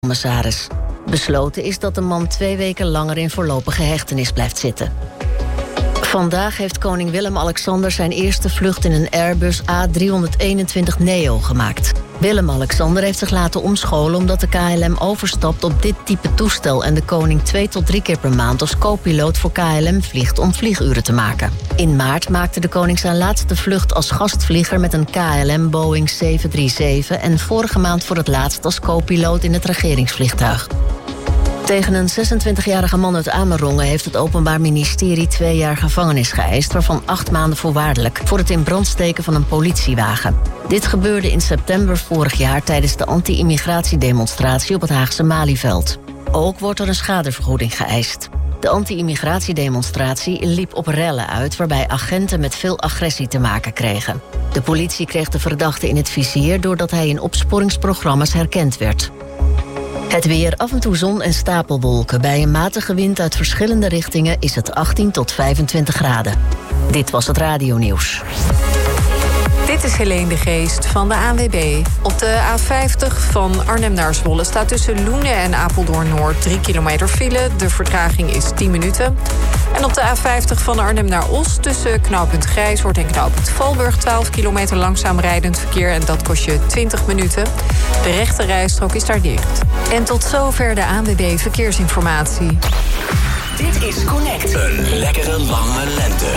commissaris. Besloten is dat de man 2 weken langer in voorlopige hechtenis blijft zitten. Vandaag heeft koning Willem-Alexander zijn eerste vlucht in een Airbus A321neo gemaakt. Willem-Alexander heeft zich laten omscholen omdat de KLM overstapt op dit type toestel en de koning 2 tot 3 keer per maand als co-piloot voor KLM vliegt om vlieguren te maken. In maart maakte de koning zijn laatste vlucht als gastvlieger met een KLM Boeing 737 en vorige maand voor het laatst als co-piloot in het regeringsvliegtuig. Tegen een 26-jarige man uit Amerongen heeft het Openbaar Ministerie 2 jaar gevangenis geëist, waarvan 8 maanden voorwaardelijk, voor het in brand steken van een politiewagen. Dit gebeurde in september vorig jaar tijdens de anti-immigratiedemonstratie op het Haagse Malieveld. Ook wordt er een schadevergoeding geëist. De anti-immigratiedemonstratie liep op rellen uit, waarbij agenten met veel agressie te maken kregen. De politie kreeg de verdachte in het vizier doordat hij in opsporingsprogramma's herkend werd. Het weer, af en toe zon en stapelwolken. Bij een matige wind uit verschillende richtingen is het 18 tot 25 graden. Dit was het radionieuws. Dit is Helene de Geest van de ANWB. Op de A50 van Arnhem naar Zwolle staat tussen Loenen en Apeldoorn-Noord 3 kilometer file. De vertraging is 10 minuten. En op de A50 van Arnhem naar Os tussen knooppunt Grijshoort en knooppunt Valburg 12 kilometer langzaam rijdend verkeer en dat kost je 20 minuten. De rechte rijstrook is daar dicht. En tot zover de ANWB Verkeersinformatie. Dit is Connect. Een lekkere lange lente.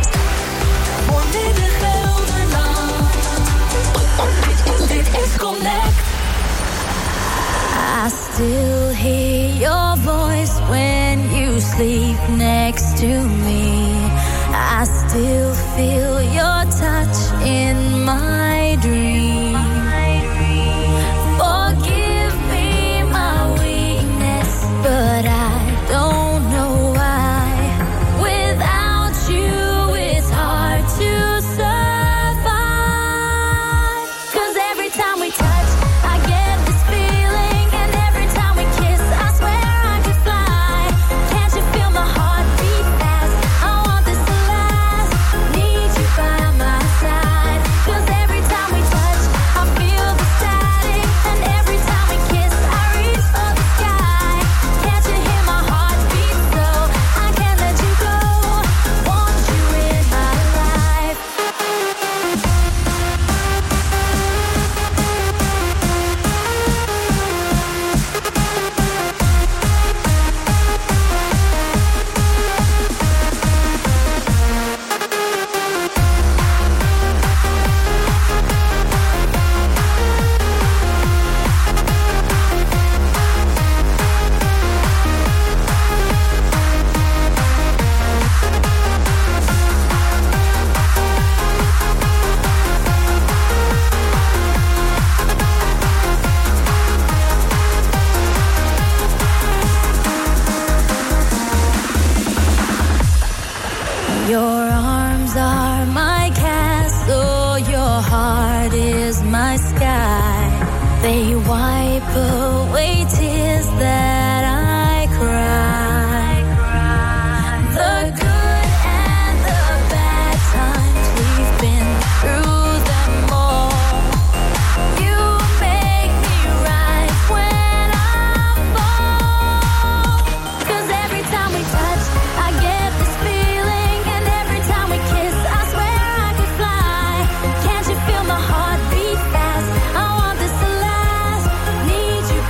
Dit is Connect. I still hear your voice when you sleep next to me. I still feel your touch in my dream. Forgive me my weakness, but I don't know why. Without you, it's hard to survive. 'Cause every time we touch, I get this feeling, and every time we kiss, I swear I could fly. Can't you feel my heart beat fast? I want this to last. Need you by my side. 'Cause every time we touch, I feel the static, and every time we kiss, I reach for the sky. Can't you hear my heart beat so? I can't let you go. Want you in my life. Your arms are my castle, your heart is my sky. They wipe away tears that I cry. The good and the bad times, we've been through them all. You make me right when I fall. 'Cause every time we touch, I get this feeling, and every time we kiss, I swear I could fly. Can't you feel my heart beat fast? I want this to last. Need you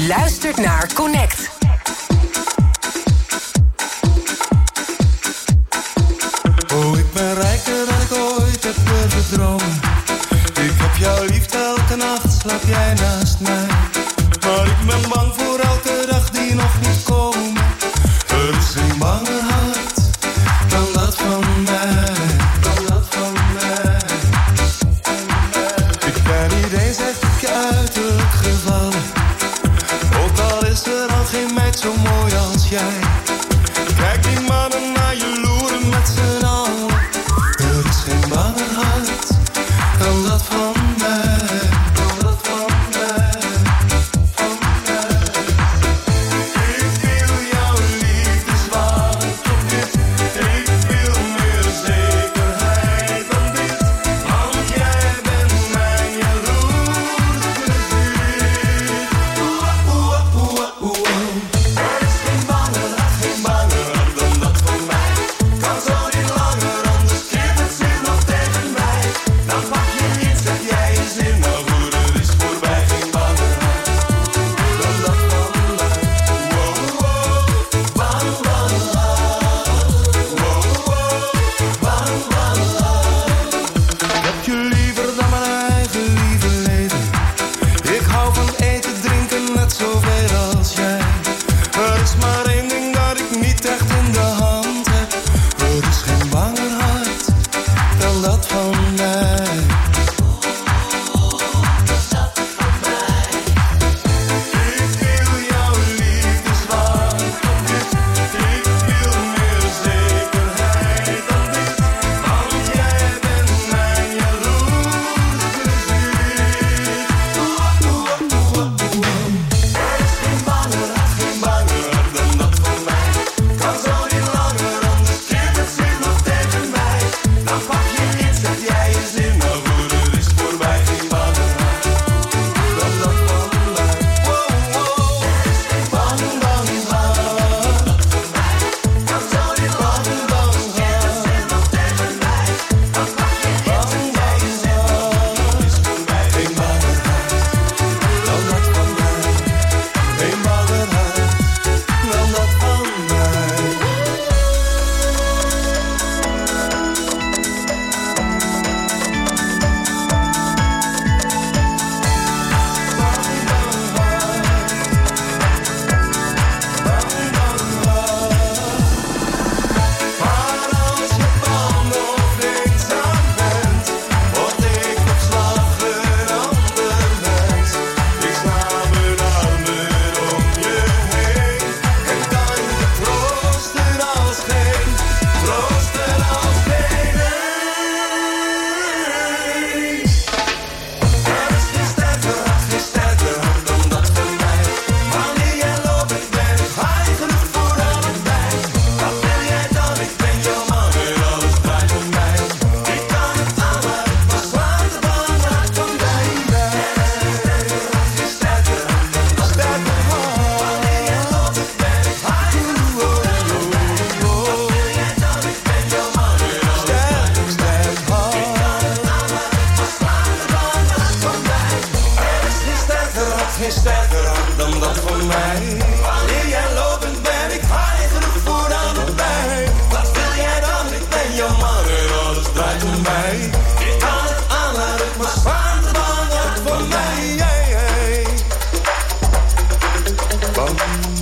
U luistert naar Connect. Oh, ik ben rijker dan ik ooit heb durven dromen. Ik heb jouw liefde elke nacht, slaap jij naast mij. Maar ik ben bang voor elke dag die nog moet komen. Er is geen banger hart dan dat van mij. Ik ben niet eens echt op je uiterlijk gevallen. Ook al is er al geen meid zo mooi als jij. Kijk die mannen naar je loeren met z'n allen. Er is geen banger hart dan dat van mij. Ik wil jouw liefde zwaar op dit. Ik wil meer zekerheid dan dit. Want jij bent mijn jaloers plezier. Er is geen banger hart dan dat van mij. Kan zo niet langer, anders keert het zich nog tegen mij. Dan pak je niet, zeg jij je zin. Nou goed, het is voorbij, geen banger hart dan dat van mij. Bang, bang, ik heb je liever dan mijn eigen lieve leven. Ik hou van eten, drinken, net zoveel als jij. Er is maar één ding dat ik niet echt in de hand heb. Er is geen banger hart dan dat van mij. Ik wil jouw liefde zwaar op dit. Ik wil meer zekerheid dan dit. Want jij bent mijn jaloers plezier. Er is geen banger dan dat van mij. Kan zo niet langer, anders keert het zich nog tegen mij. Dan pak je niet, zeg jij je zin. Nou goed, het is voorbij, geen banger dan dat van mij. Er is geen banger dan dat van mij. Kan zo niet langer, anders keert het zich nog tegen mij. Dan pak je niet, zeg jij je zin. Nou goed, het is voorbij, geen banger dan dat van mij. Geen banger dan dat van Maar als je bang of eenzaam bent, word ik op slag een ander mens. Ik sla mijn armen om je heen en kan je troosten als geen Er is geen sterker hart dan dat van mij. Wanneer jij loopt, ik ben high genoeg voor allebei. Wat wil jij dan? Ik ben jouw man en alles draait om mij. Ik kan het aanlaten, maar zwaar de bang raakt van mij. Er is geen sterker hart dan dat van mij. Wanneer jij loopt, ik ben high genoeg voor allebei. Wat wil jij dan? Ik ben jouw man en alles draait om mij. Ik kan het aanlaten, maar zwaar de bang raakt van mij. Er is geen sterker hart dan dat van mij. Wanneer jij lopend ben ik high genoeg voor allebei. Wat wil jij dan? Ik ben jouw man en alles draait om mij. Ik kan het aanlaten, maar zwaar de bang raakt van mij. Bang,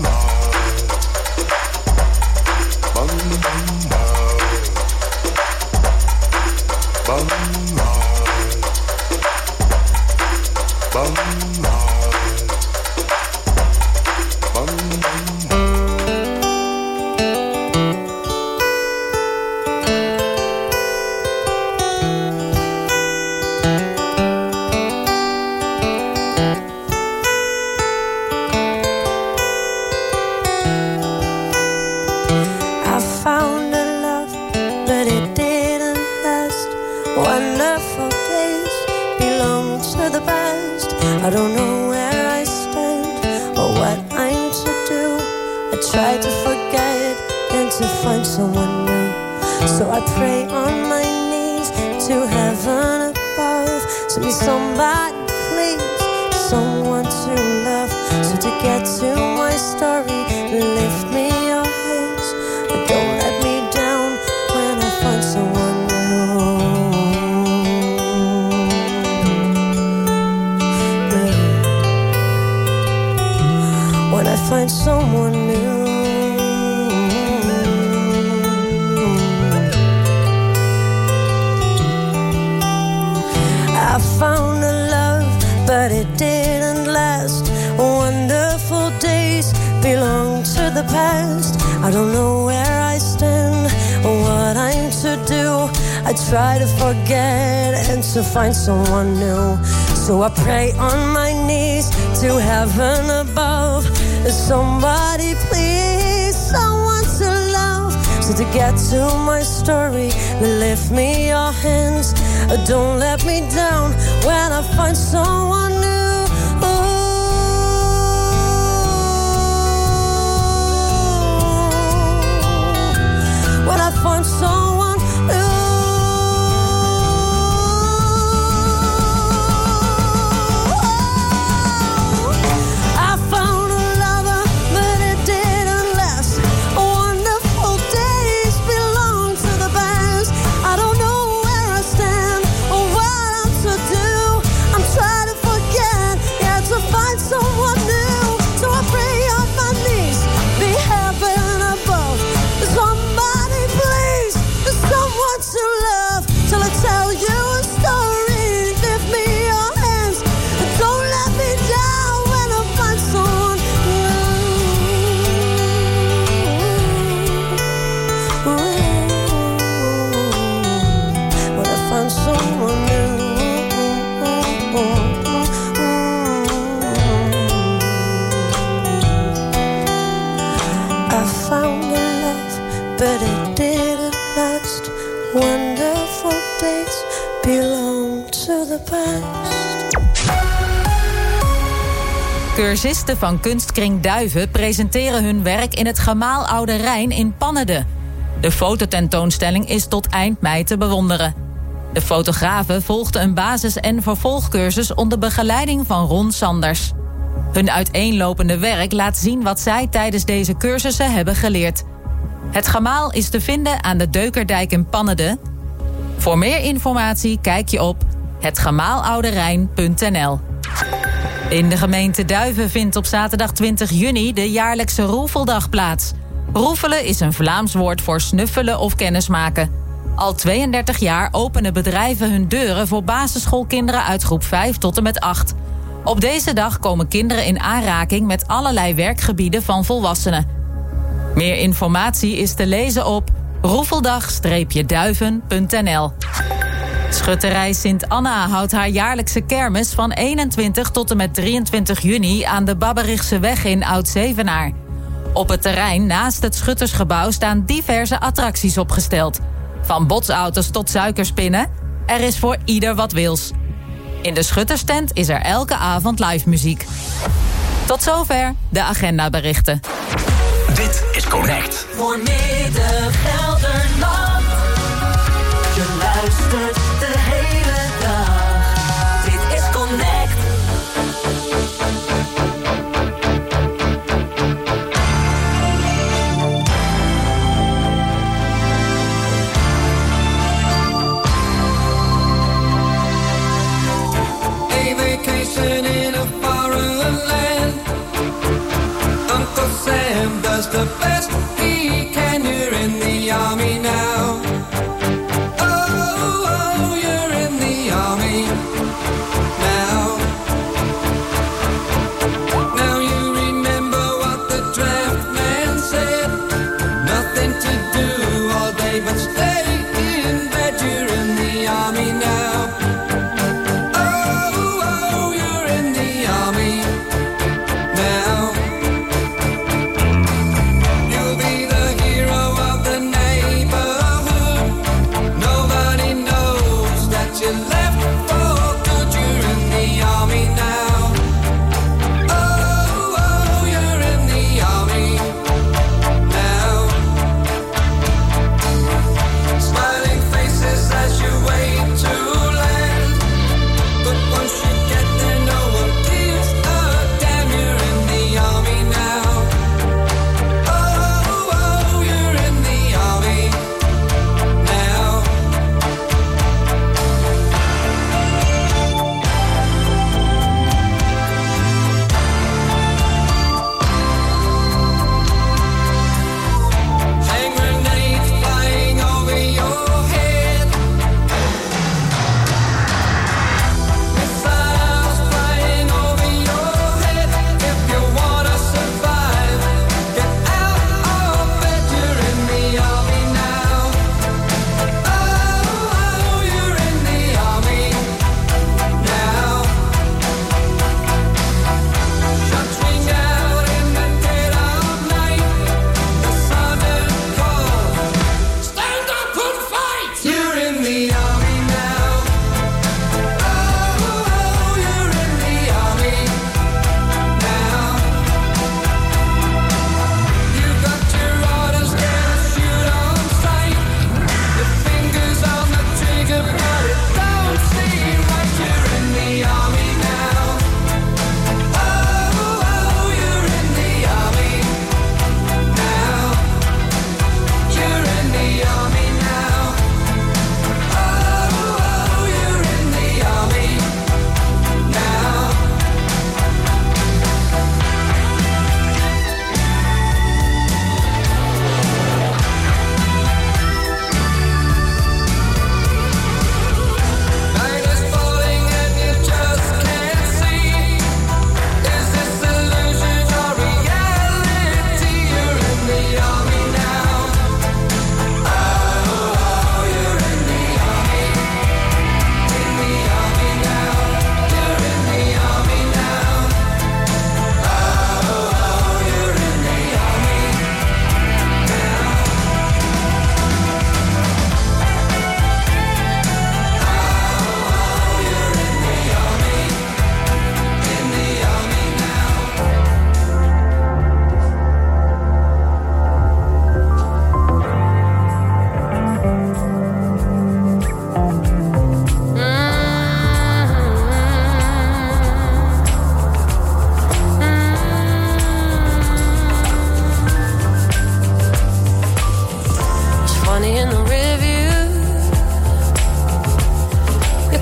I found a love, but it didn't last. Wonderful days belong to the past. I don't know where I stand or what I'm to do. I try to forget and to find someone new. So I pray on my knees to heaven above. Send me somebody, please, someone to love. So to get to my story, lift me your hands, but don't let me down when I find someone new. When I find someone new. I found a love, but it didn't last. Wonderful days belong to the past. I don't know where I stand or what I'm to do. I try to forget and to find someone new. So I pray on my knees to heaven above. Somebody please, someone to love. So to get to my story, lift me your hands. Don't let me down when I find someone new. When I find someone new. I found a lover, but it didn't last. Wonderful days belong to the past. I don't know where I stand or what I'm to do. I'm trying to forget, yeah, to find someone new. So I pray on my knees, be heaven above. Somebody please, someone to love, till I tell you a story. Lift me your hands, don't let me down when I find someone new. When I find someone new. I found a love, but it didn't last. Wonderful days belong to the past. Cursisten van Kunstkring Duiven presenteren hun werk in het Gemaal Oude Rijn in Pannede. De fototentoonstelling is tot eind mei te bewonderen. De fotografen volgden een basis- en vervolgcursus onder begeleiding van Ron Sanders. Hun uiteenlopende werk laat zien wat zij tijdens deze cursussen hebben geleerd. Het gemaal is te vinden aan de Deukerdijk in Pannede. Voor meer informatie kijk je op hetgemaalouderijn.nl. In de gemeente Duiven vindt op zaterdag 20 juni de jaarlijkse Roefeldag plaats. Roefelen is een Vlaams woord voor snuffelen of kennismaken. Al 32 jaar openen bedrijven hun deuren voor basisschoolkinderen uit groep 5 tot en met 8. Op deze dag komen kinderen in aanraking met allerlei werkgebieden van volwassenen. Meer informatie is te lezen op roefeldag-duiven.nl. Schutterij Sint Anna houdt haar jaarlijkse kermis van 21 tot en met 23 juni aan de Babberichseweg in Oud-Zevenaar. Op het terrein naast het Schuttersgebouw staan diverse attracties opgesteld. Van botsauto's tot suikerspinnen, er is voor ieder wat wils. In de Schutterstent is er elke avond live muziek. Tot zover de agendaberichten. Dit is Connect. Voor Midden-Gelderland. Je luistert de hele dag. Dit is Connect. A vacation in a foreign land. Uncle Sam does the best he can. You're in the army now. Oh, you're in the army now. Now you remember what the draft man said. Nothing to do all day but stay in bed. You're in the army now. You'll be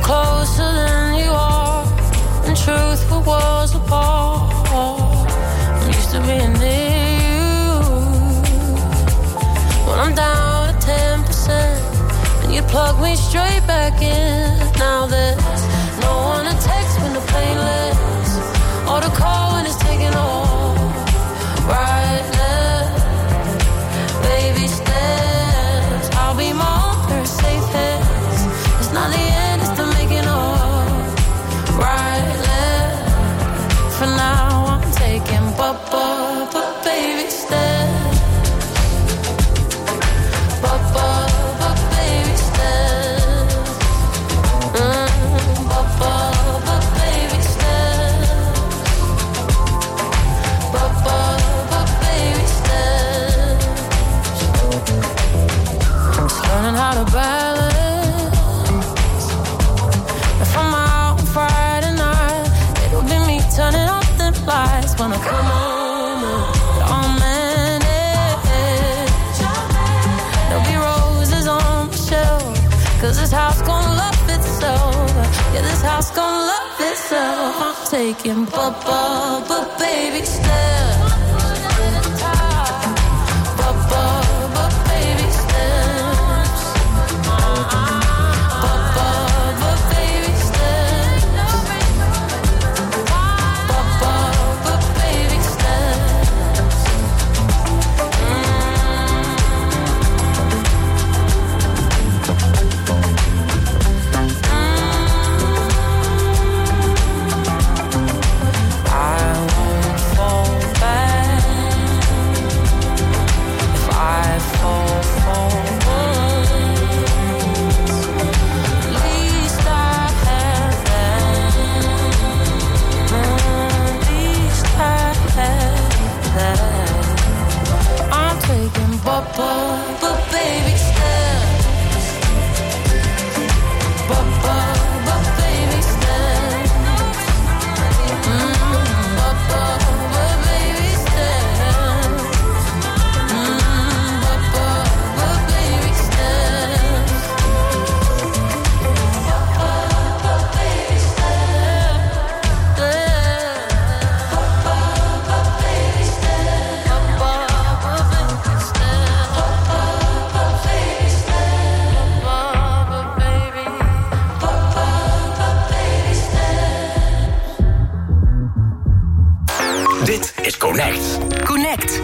closer than you are. In truth, we was apart. I'm used to being near you. When I'm down at 10%, and you plug me straight back in. Now there's no one to text when the plane lands, or to call when it's taking off. Right now, baby steps, I'll be my own first safe hands. It's not the end, it's the making of. Right now, for now I'm taking but baby steps. But baby steps. But baby steps. But baby steps. Just learning how to balance. If I'm out on Friday night, it'll be me turning off the lights when I come home and all managed. There'll be roses on the shelf, 'cause this house gon' love itself. Yeah, this house gon' love itself. I'm taking but baby steps. But baby steps. But baby steps. But baby steps. I won't fall back if I fall once. At least I have that. At least I have that. I'm taking but baby steps. But baby steps. But baby steps. But baby steps. But baby Dit is Connect. Connect.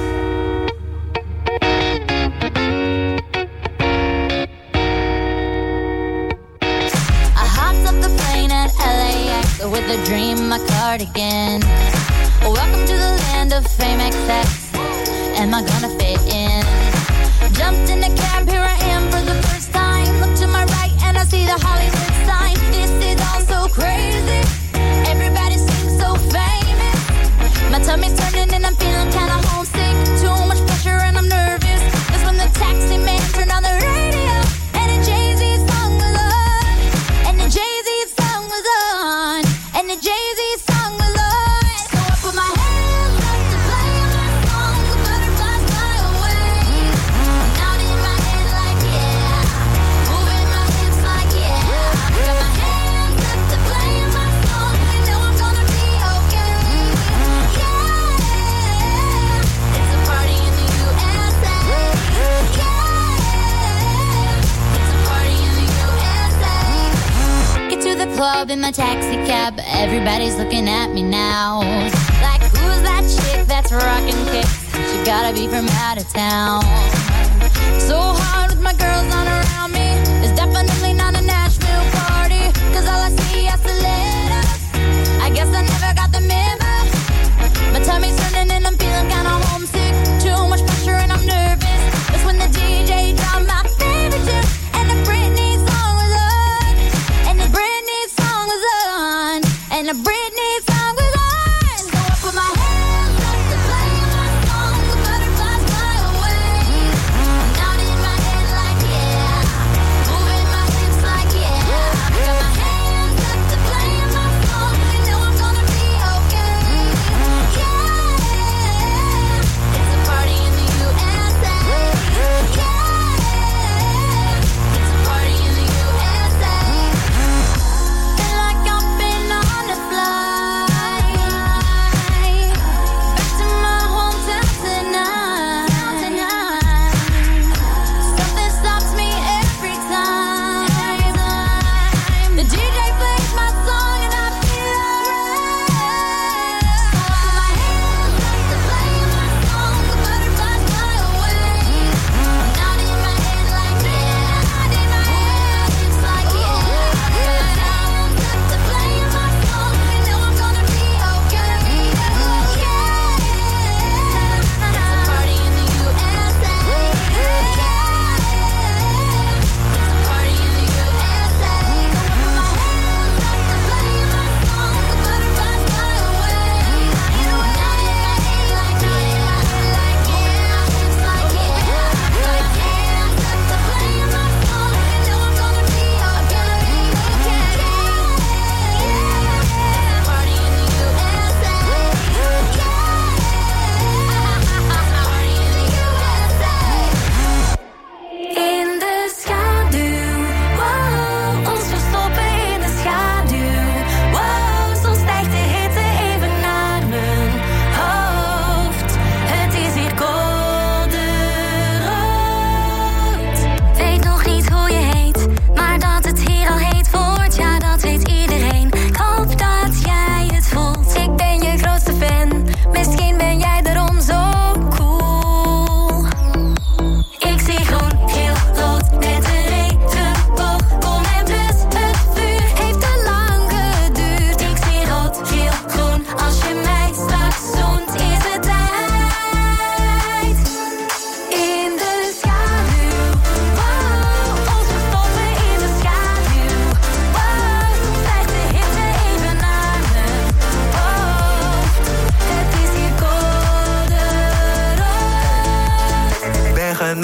I hopped up the plane at LAX with a dream, my cardigan. Welcome to the land of fame excess. Am I gonna fit in? Jumped in the cab, here I am for the first time. Look to my right and I see the Hollywood sign. This is all so crazy. Everybody seems so famous. My tummy's turning and I'm feeling kinda homesick. Too much pressure and I'm nervous. That's when the taxi man turned on the radio, and the Jay-Z song was on. And the Jay-Z song was on. And the Jay-Z song was on. So I put my hands up to play my song. The butterflies fly away. Out in my head like yeah. Moving my hips like yeah. Got my hands up to play my song. I know I'm gonna be okay. Yeah. It's a party in the USA. Yeah. It's a party in the USA. Get to the club in my taxi cab. Everybody's looking at me now. Like, who's that chick that's rockin' kicks? She gotta be from out of town. So hard with my girls on around me. It's definitely not a Nashville party, 'cause all I see is the letters. I guess I never got the memo. My tummy's turning and I'm feeling kinda homesick. Too much pressure and I'm nervous. That's when the DJ dropped my favorite tune. And the Britney song was on. And the Britney song was on. And the Britney song was on. So I put my hands up to play my song. The butterflies fly away. Out in my head like yeah. Moving my hips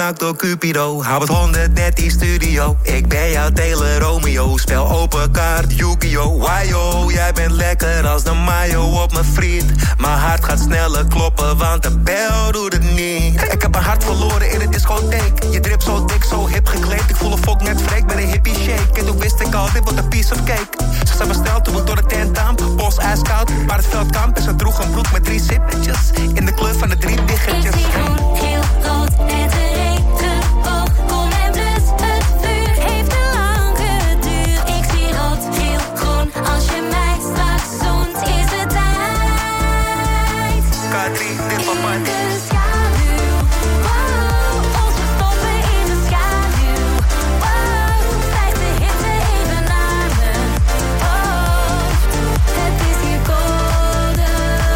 genakt door Cupido. Hou het 113 studio. Ik ben jouw Taylor Romeo. Spel open kaart, Yu-Gi-Oh! Wajo, jij bent lekker als de mayo op mijn friet. Mijn hart gaat sneller kloppen, want de bel doet het niet. Ik heb mijn hart verloren in de discotheek. Je drip zo dik, zo hip gekleed. Ik voel een fok net freak bij de hippie shake. En toen wist ik al, dit wordt een piece of cake. Ze zijn besteld toen ik door de tent aan. Bos ijskoud, waar het veld kamp. En ze droeg een broek met 3 zippetjes. In de kleur van de 3 diggetjes. Ik zie groen, geel, rood en de regenboog. Kom en blus, het vuur heeft te lang geduurd. Ik zie rood, geel, groen. Als je mij straks zoent, is het tijd. K3, dit van mij. In de schaduw, wow. Ons verstoppen in de schaduw, wow. Soms stijgt de hitte even naar mijn hoofd. Het is hier code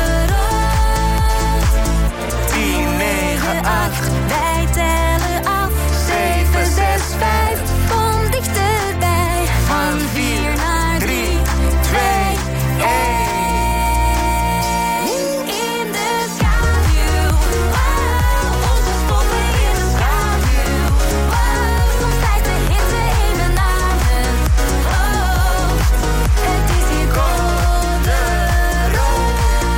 rood. 10, 9, 8. Wij tellen af. 7, 6, 5. Kom dichterbij. Van 4 naar 3, 2, 1. In de schaduw. Wow. Ons verstoppen in de schaduw. Wow. Soms stijgt de hitte even naar mijn hoofd. Het is hier code rood.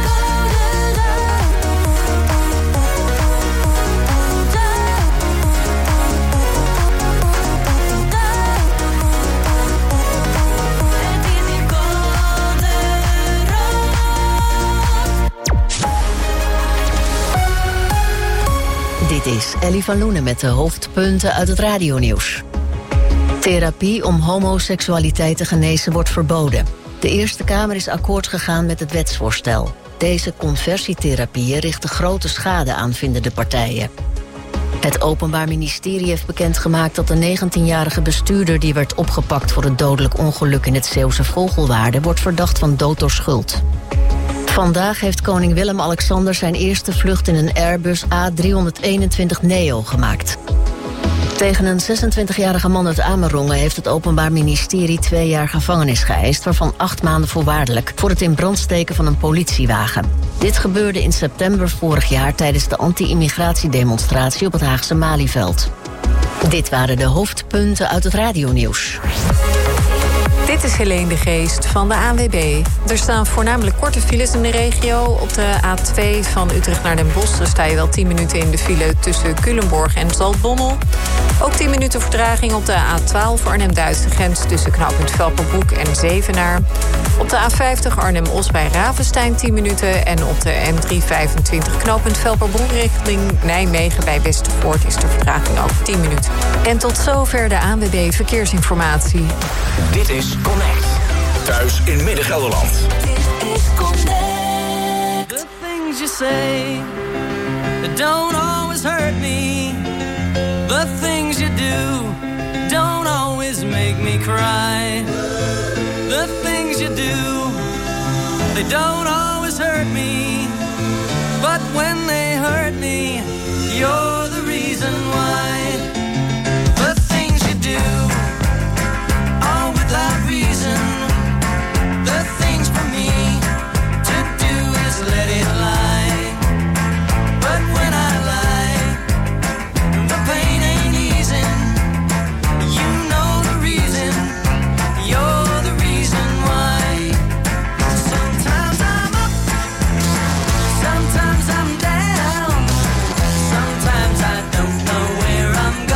Dit is Ellie van Loenen met de hoofdpunten uit het radionieuws. Therapie om homoseksualiteit te genezen wordt verboden. De Eerste Kamer is akkoord gegaan met het wetsvoorstel. Deze conversietherapieën richten grote schade aan, vinden de partijen. Het Openbaar Ministerie heeft bekendgemaakt dat de 19-jarige bestuurder die werd opgepakt voor het dodelijk ongeluk in het Zeeuwse Vogelwaarde wordt verdacht van dood door schuld. Vandaag heeft koning Willem-Alexander zijn eerste vlucht in een Airbus A321neo gemaakt. Tegen een 26-jarige man uit Amerongen heeft het Openbaar Ministerie 2 jaar gevangenis geëist, waarvan 8 maanden voorwaardelijk, voor het in brand steken van een politiewagen. Dit gebeurde in september vorig jaar tijdens de anti-immigratiedemonstratie op het Haagse Malieveld. Dit waren de hoofdpunten uit het radionieuws. Dit is Helene de Geest van de ANWB. Er staan voornamelijk korte files in de regio. Op de A2 van Utrecht naar Den Bosch sta je wel 10 minuten in de file tussen Culemborg en Zaltbommel. Ook 10 minuten vertraging op de A12 Arnhem-Duitse grens tussen knooppunt Velperbroek en Zevenaar. Op de A50 Arnhem-Os bij Ravenstein 10 minuten. En op de M325 knooppunt Velperbroek richting Nijmegen bij Westervoort is de vertraging ook 10 minuten. En tot zover de ANWB Verkeersinformatie. Dit is Connect. Thuis in Midden-Gelderland. Dit is Connect. The things you say that don't always hurt me. The things you do don't always make me cry. The things you do, they don't always hurt me. But when they hurt me, you're the reason why. The things you do, all without reason. The things for me to do is let it lie. But when I lie, the pain ain't easing. You know the reason, you're the reason why. Sometimes I'm up, sometimes I'm down. Sometimes I don't know where I'm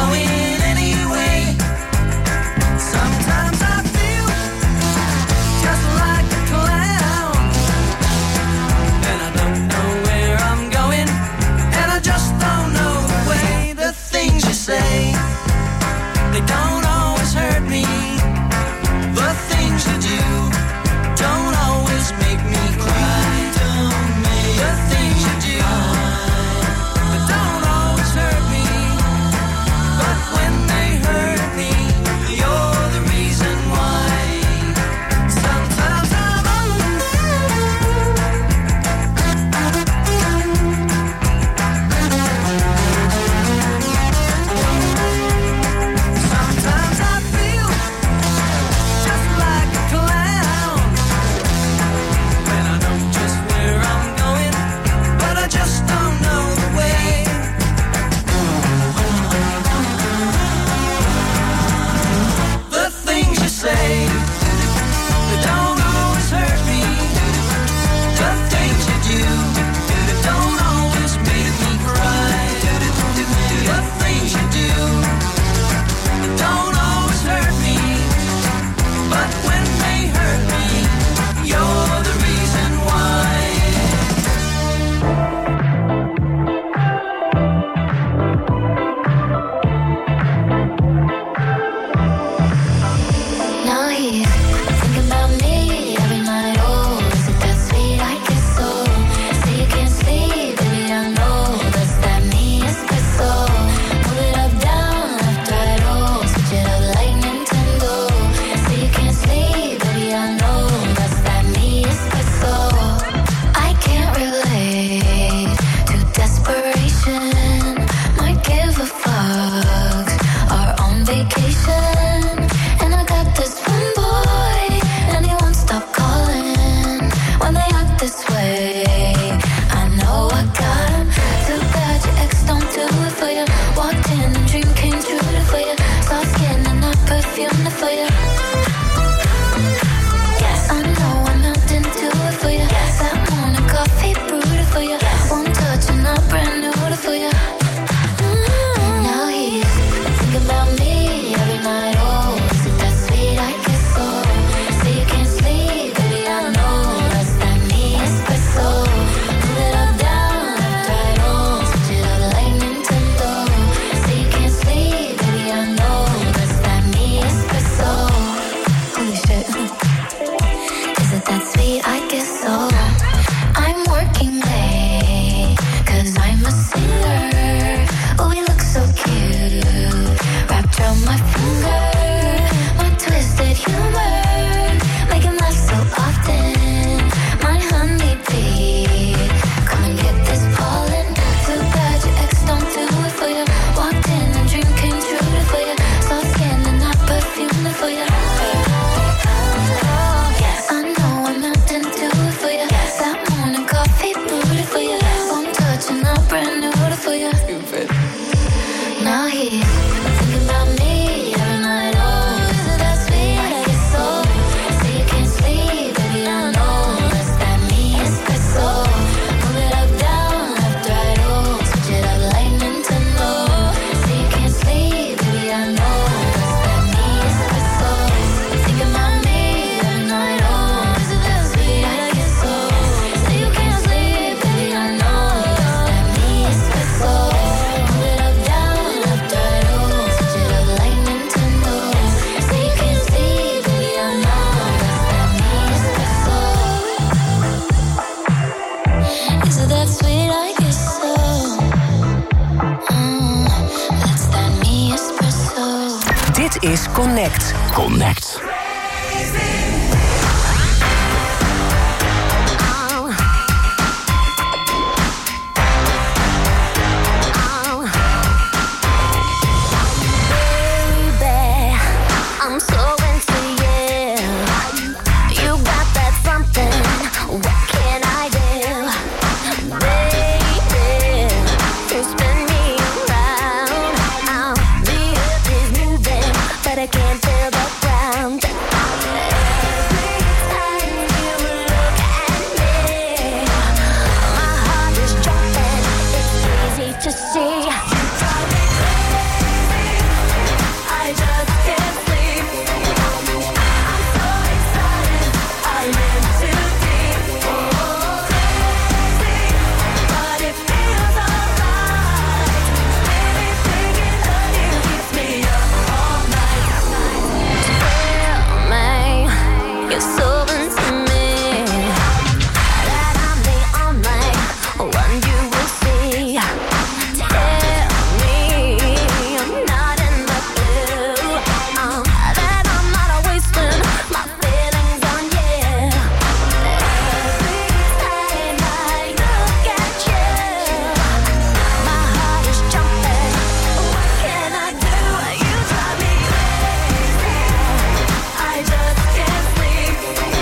Is it that sweet? I guess so. I'm working late, 'cause I'm a singer. Oh, we look so cute, wrapped around my finger. My twisted humor, make him laugh so often. My honeybee, come and get this pollen. Too bad your ex don't do it for you. Walked in and dream came true for you. Soft skin and not perfume for you. I know I'm not into it for you. That morning coffee brewed for you. One touch and I'm brand new for you. Now he's thinking about me every night. Oh, is it that sweet? I guess so. Say you can't sleep, baby, I know. That's that me espresso. Move it up, down, left, right, oh. Switch it up like Nintendo. Say you can't sleep, baby, I know. That's that me espresso. Thinking about me every night. Oh, is it that sweet? I guess so. Say you can't sleep, baby, I know. That's that me espresso. Move it up, down, left, right, oh. Switch it up like Nintendo. Say you can't sleep, baby, I know. That's that me espresso. Is it that sweet? I guess so. That's that me espresso. Dit is Connect. Connect. Baby, I'm so into you. You got that something. What can I do? Baby, you spin me around. The earth is moving, but I can't feel the ground. Every time you look at me, my heart is jumping. It's easy to see. I just can't sleep. I'm so excited. I'm in too deep. Oh, crazy, but it feels alright. Anything in you keeps me up all night. Tell me you're so into me that I'm the only one you will see. Tell me I'm not in the blue, that I'm not wasting my feelings on you. Every time I look at you, my heart is jumping. What can I do? You drive me crazy. I just can't sleep.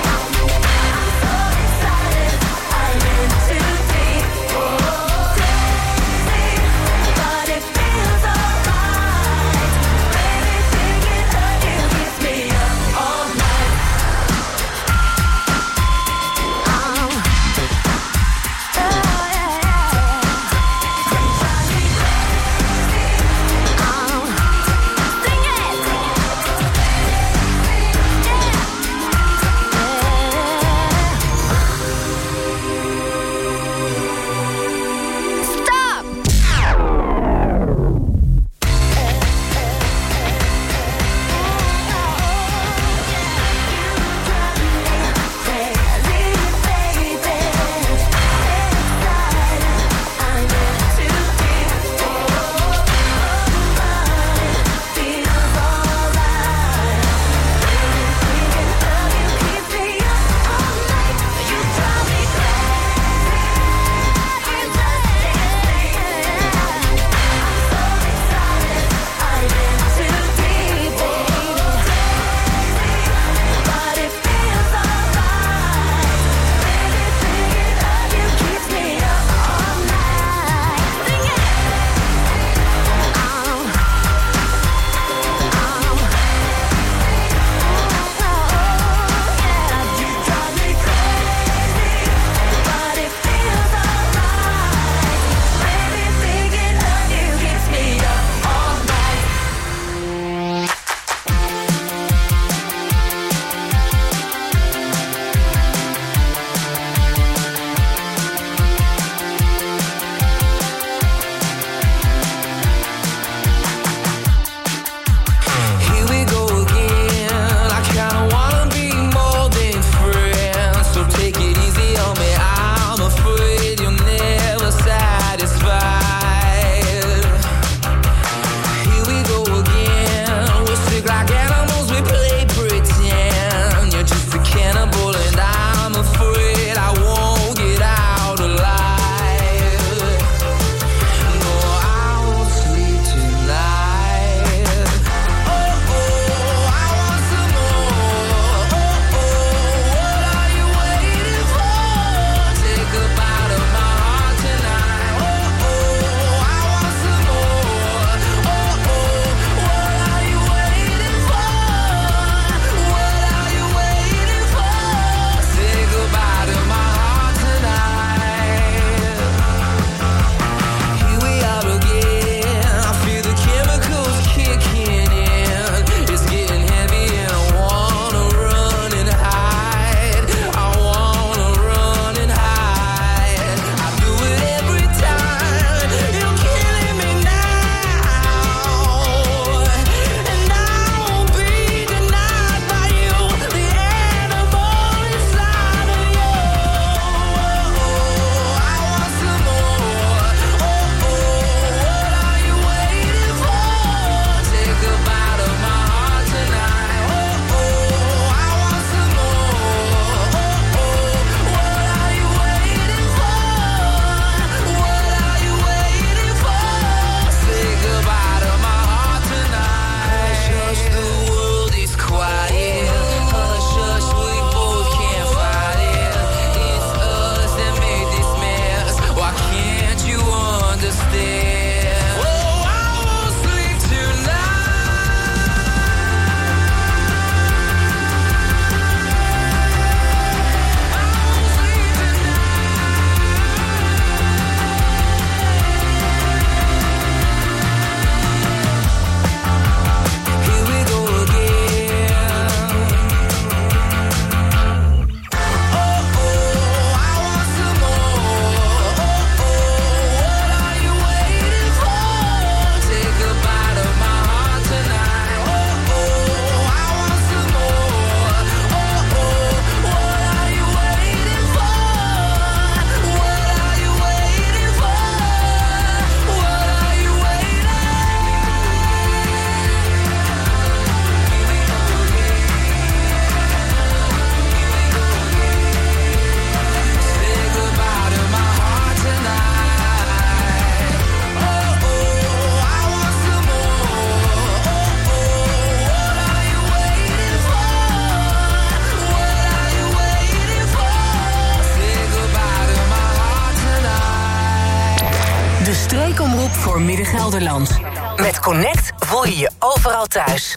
streekomroep voor Midden-Gelderland. Met Connect voel je je overal thuis.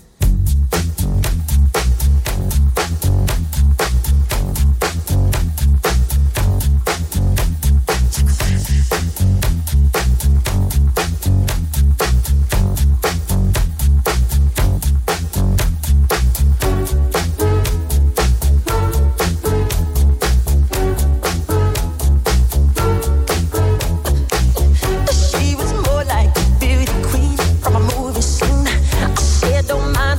She was more like a beauty queen from a movie scene. I said, don't mind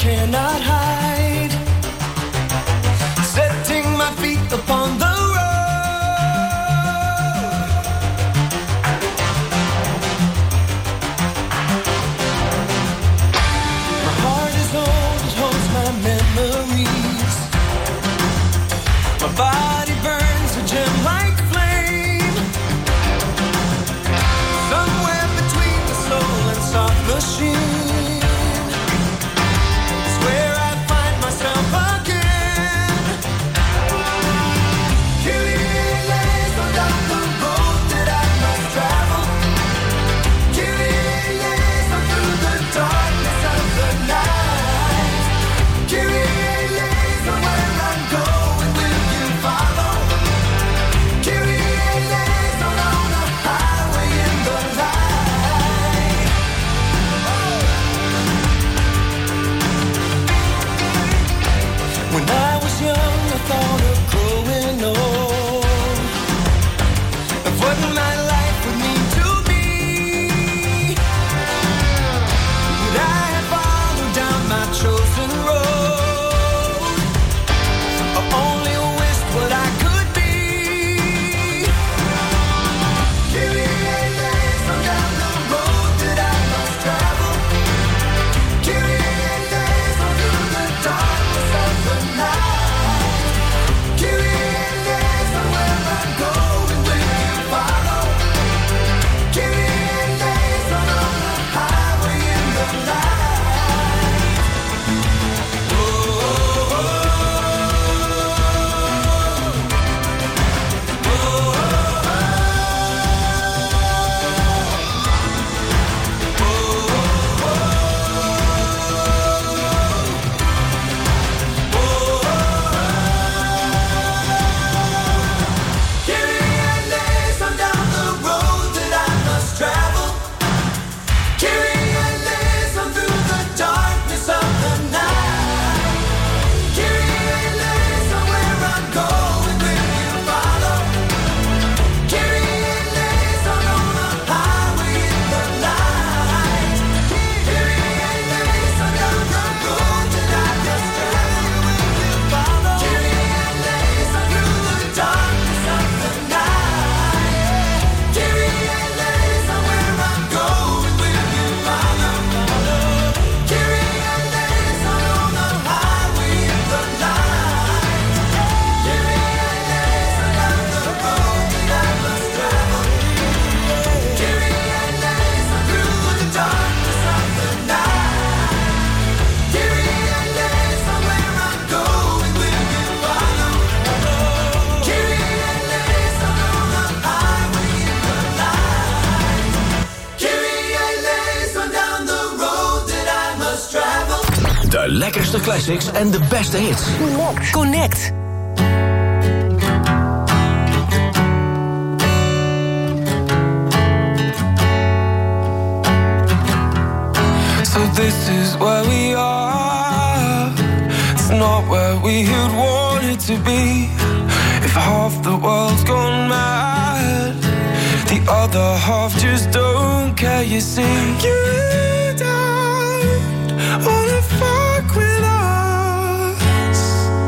cannot hide. Setting my feet upon the body burns a gem like flame. Somewhere between the soul and soft machine is where I find myself again. Killing lays on down the road that I must travel. Killing lays on through the darkness of the night. Killing lays on where I'm going. When I was young, I thought of growing old, of what my life would mean to me. Would I have followed down my chosen road, or only wished what I could be? Kyrie eleison, down the road that I must travel. Kyrie eleison, through the darkness of the night. Kyrie eleison, where I'm going, will you follow? Kyrie eleison, on the highway in the light. Oh, oh, oh. De lekkerste classics en de beste hits. Connect. So this is where we are. It's not where we had wanted to be. If half the world's gone mad, the other half just don't care, you see. You don't wanna fuck with us.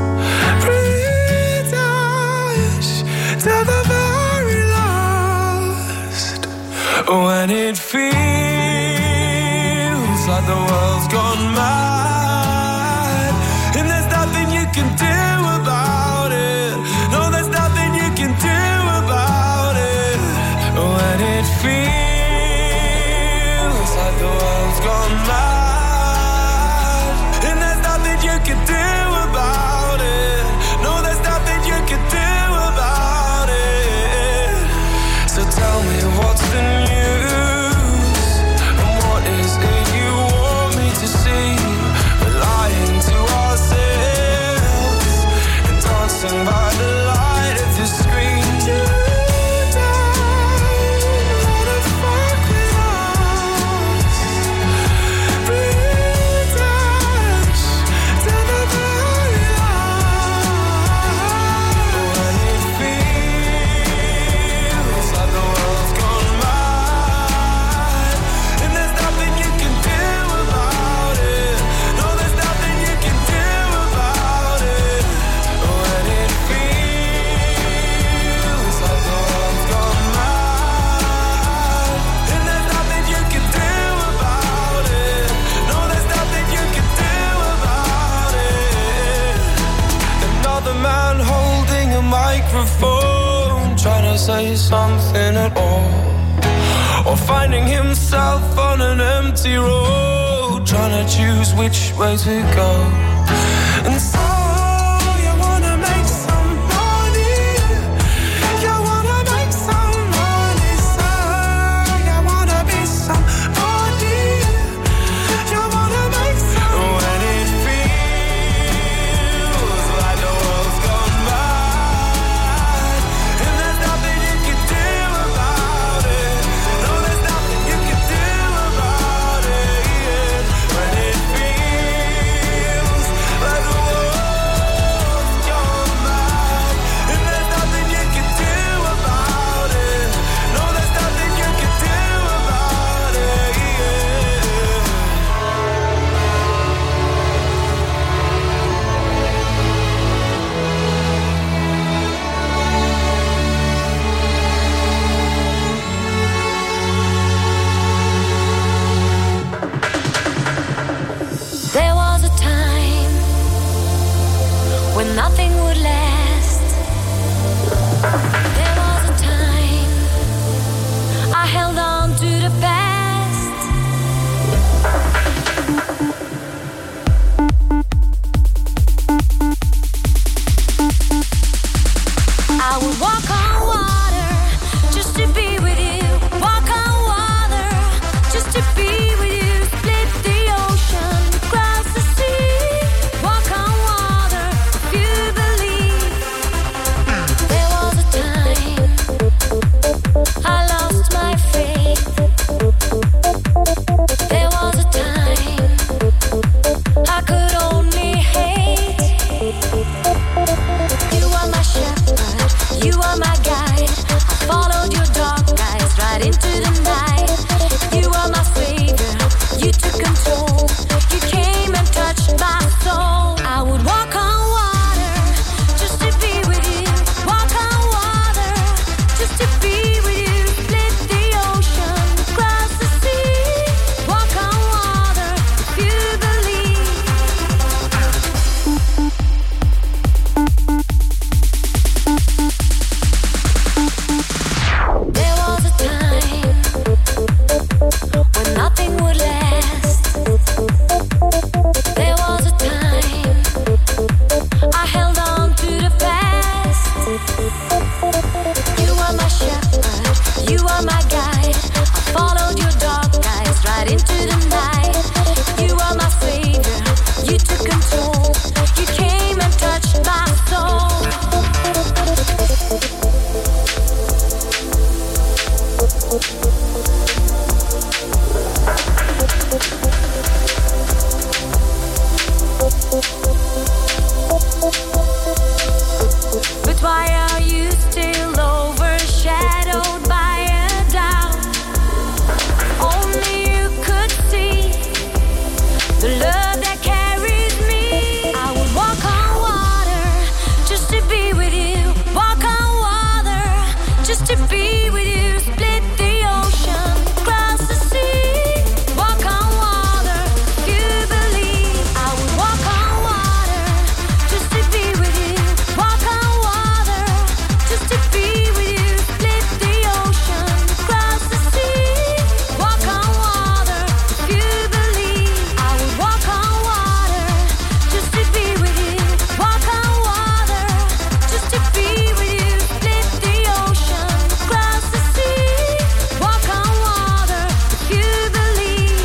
Read us to the very last. When it feels like the world's gone mad, and there's nothing you can do about it. No, there's nothing you can do about it. When it feels like the world's gone mad. microphone, trying to say something at all, or finding himself on an empty road, trying to choose which way to go. And so you wanna make some money, you wanna make some money, sir. You wanna be somebody, you wanna make some. When it feels like the world's gone by, and there's nothing you can do about it. No, there's nothing you can do about it. Yeah. When it feels like the world's gone by, and there's nothing you can do about it. No, there's nothing you can do about it. Yeah. There was a time when nothing would last. There was a time I held on to the past. I would walk on water just to be with you. Walk on water just to be with you. Split the ocean, cross the sea. Walk on water if you believe. There was a time I lost my faith. There was a time I could only hate. You are my shepherd, you are my guide. I followed your dark eyes right into the night. You are my savior, you took control. You came and touched my soul. I would walk on water just to be with you. Walk on water just to be with you. Split the ocean, cross the sea. Walk on water if you believe. There was a time when nothing would last. There was a time I held on to the past. You are my shepherd, you are my guide. I followed your dark eyes right into the night. You are my savior, you took control. You came and touched my soul. But why are you still overshadowed by a doubt? Only you could see the love that carries me. I would walk on water just to be with you. Walk on water just to be with you. Split the ocean, cross the sea. Walk on water if you believe. I would walk on water just to be with you. Walk on water just to be with you. Split the ocean, cross the sea. Walk on water if you believe. I would walk on water just to be with you. Walk on water just to be with you. Split the ocean, cross the sea. Walk on water if you believe.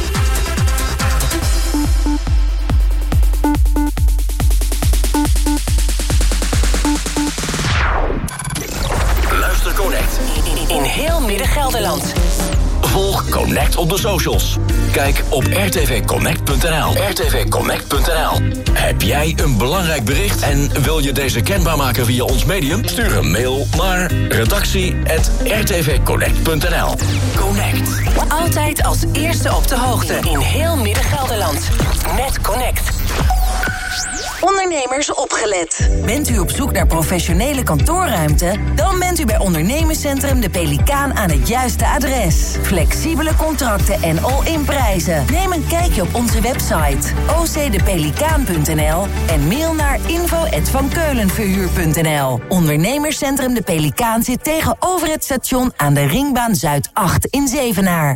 Luister Connect. In heel Midden-Gelderland. Volg Connect op de socials. Kijk op rtvconnect.nl. rtvconnect.nl. Heb jij een belangrijk bericht en wil je deze kenbaar maken via ons medium? Stuur een mail naar redactie@rtvconnect.nl. Connect. Altijd als eerste op de hoogte. In heel Midden-Gelderland. Met Connect. Ondernemers opgelet. Bent u op zoek naar professionele kantoorruimte? Dan bent u bij Ondernemerscentrum De Pelikaan aan het juiste adres. Flexibele contracten en all-in prijzen. Neem een kijkje op onze website ocdepelikaan.nl en mail naar info@vankeulenverhuur.nl. Ondernemerscentrum De Pelikaan zit tegenover het station aan de Ringbaan Zuid 8 in Zevenaar.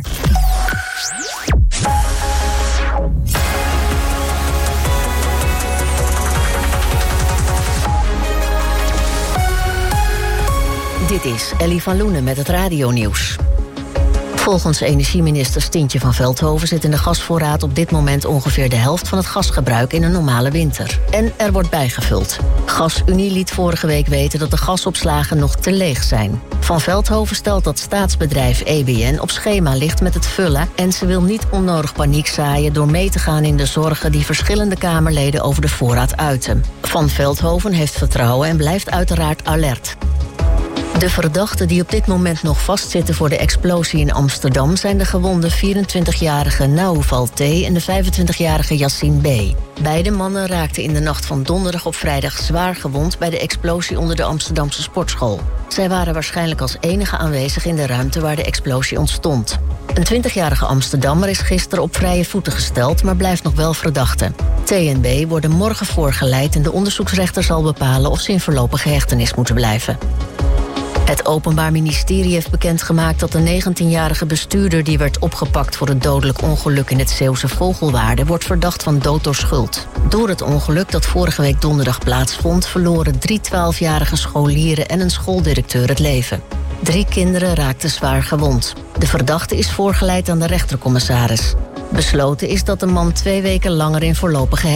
Dit is Ellie van Loenen met het radionieuws. Volgens energieminister Stientje van Veldhoven zit in de gasvoorraad op dit moment ongeveer de helft van het gasgebruik in een normale winter. En er wordt bijgevuld. GasUnie liet vorige week weten dat de gasopslagen nog te leeg zijn. Van Veldhoven stelt dat staatsbedrijf EBN op schema ligt met het vullen en ze wil niet onnodig paniek zaaien door mee te gaan in de zorgen die verschillende Kamerleden over de voorraad uiten. Van Veldhoven heeft vertrouwen en blijft uiteraard alert. De verdachten die op dit moment nog vastzitten voor de explosie in Amsterdam zijn de gewonde 24-jarige Naoufal T. en de 25-jarige Yassine B. Beide mannen raakten in de nacht van donderdag op vrijdag zwaar gewond bij de explosie onder de Amsterdamse sportschool. Zij waren waarschijnlijk als enige aanwezig in de ruimte waar de explosie ontstond. Een 20-jarige Amsterdammer is gisteren op vrije voeten gesteld, maar blijft nog wel verdachte. T en B worden morgen voorgeleid en de onderzoeksrechter zal bepalen of ze in voorlopige hechtenis moeten blijven. Het Openbaar Ministerie heeft bekendgemaakt dat de 19-jarige bestuurder die werd opgepakt voor het dodelijk ongeluk in het Zeeuwse Vogelwaarde wordt verdacht van dood door schuld. Door het ongeluk dat vorige week donderdag plaatsvond verloren 3 12-jarige scholieren en een schooldirecteur het leven. 3 kinderen raakten zwaar gewond. De verdachte is voorgeleid aan de rechtercommissaris. Besloten is dat de man 2 weken langer in voorlopige